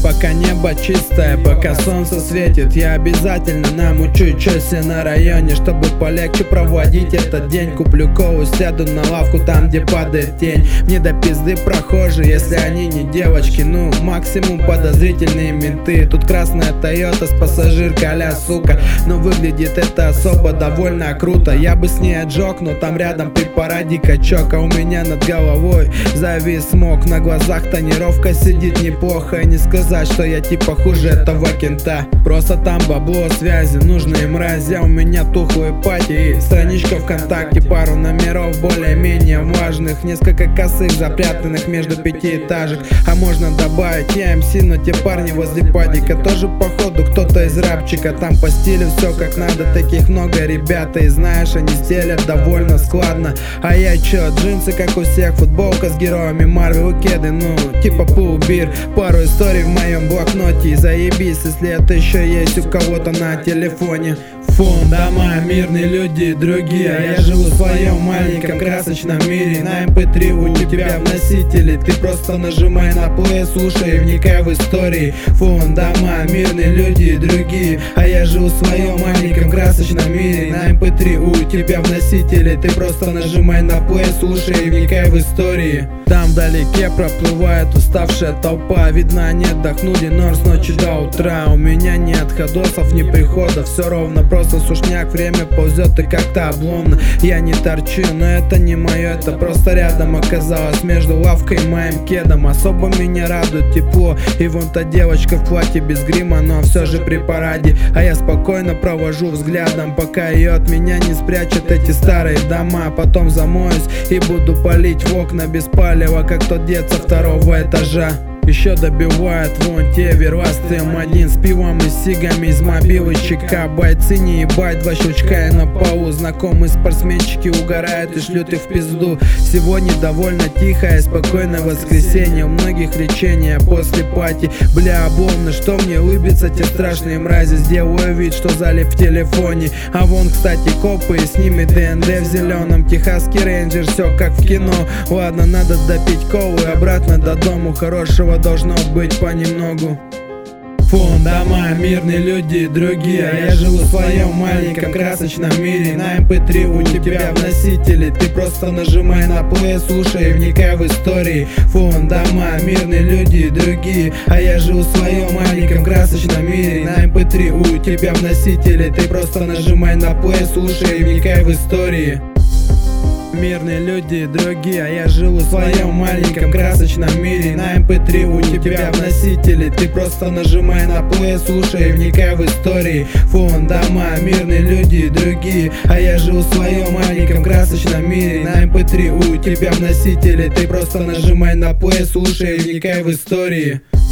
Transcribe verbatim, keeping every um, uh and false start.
Пока небо чистое, пока солнце светит, я обязательно намучу чёсе на районе, чтобы полегче проводить этот день. Куплю колу, сяду на лавку там, где падает тень. Мне до пизды прохожие, если они не девочки. Ну, максимум подозрительные менты. Тут красная Тойота с пассажиркой а-ля сука. Но выглядит это особо довольно круто. Я бы с ней отжег, но там рядом при параде качок. А у меня над головой завис смог. На глазах тонировка сидит неплохо. И не сказать, что я типа хуже этого кента. Просто там бабло, связи, нужные мрази. А у меня тухлые пати и страничка ВКонтакте. Пару номеров более-менее важных. Несколько косых, запрятанных между пятиэтажек. А можно добавить я эм си, но те парни возле падика тоже походу кто-то из рапчика. Там по стилю все как надо, таких много ребята. И знаешь, они стелят довольно складно. А я чё, джинсы как у всех, футболка с героями Марвел и кеды, ну типа пулбир. Пару историй в моем блокноте и заебись, если это еще есть у кого-то на телефоне. Фон, дома, мирные люди, другие. А я живу в своем маленьком красочном мире. На эм пэ три у тебя в носителе. Ты просто нажимай на плей, слушай и вникай в истории. Фон, дома, мирные люди, другие. А я живу в своем маленьком красочном мире. На эм пэ три у тебя в носителе. Ты просто нажимай на плей, слушай и вникай в истории. Там вдалеке проплывает уставшая толпа. Видно, они отдохнули, но с ночи до утра. У меня нет ходосов, ни приходов, все ровно, просто сушняк. Время ползет и как-то обломно. Я не торчу, но это не мое, это просто рядом оказалось между лавкой и моим кедом. Особо меня радует тепло и вон та девочка в платье без грима, но все же при параде. А я спокойно провожу взглядом, пока ее от меня не спрячут эти старые дома. Потом замоюсь и буду палить в окна без палева, как тот дед со второго этажа. Еще добивают вон те вервастые эм один с пивом и сигами из мобилочека. Бойцы не ебать, два щелчка и на полу. Знакомые спортсменчики угорают и шлют их в пизду. Сегодня довольно тихое и спокойное воскресенье. У многих лечение после пати. Бля, обломно, что мне улыбятся те страшные мрази. Сделаю вид, что залип в телефоне. А вон, кстати, копы и с ними дэ эн дэ в зеленом. Техасский рейнджер, все как в кино. Ладно, надо допить колу и обратно до дому. Хорошего должно быть понемногу. Фон, дома, мирные люди, другие. А я живу в своем маленьком красочном мире. На эм пэ три у тебя в носителе. Ты просто нажимай на плей, слушай и вникай в истории. Фон, дома, мирные люди, другие. А я живу в своем маленьком красочном мире. На эм пэ три у тебя в носителе. Ты просто нажимай на плей, слушай и вникай в истории. Мирные люди, другие, а я живу в своем маленьком красочном мире. На эм пэ три у тебя в носителе. Ты просто нажимай на плей, слушай и вникай в истории. Фон, дома, мирные люди, другие. А я живу в своем маленьком красочном мире. На эм пэ три у тебя в носителе. Ты просто нажимай на плей, слушай и вникай в истории.